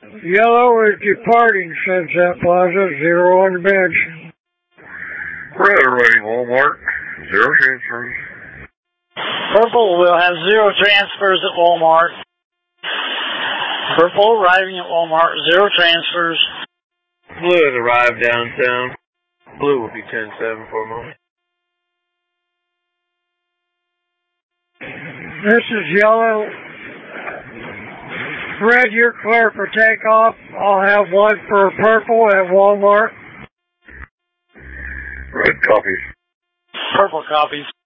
Yellow is departing Sunset Plaza, 0 on the bench. Red awaiting Walmart, 0 transfers. Purple will have 0 transfers at Walmart. Purple arriving at Walmart, 0 transfers. Blue has arrived downtown. Blue will be 10-7 for a moment. This is yellow. Red, you're clear for takeoff. I'll have 1 for purple at Walmart. Red copies. Purple copies.